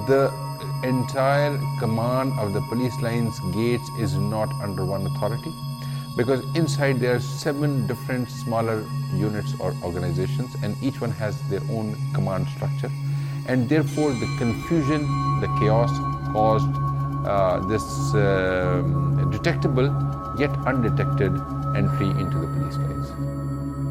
The entire command of the police lines gates is not under one authority, because inside there are 7 different smaller units or organizations, and each one has their own command structure, and therefore the confusion, the chaos caused this detectable yet undetected entry into the police lines.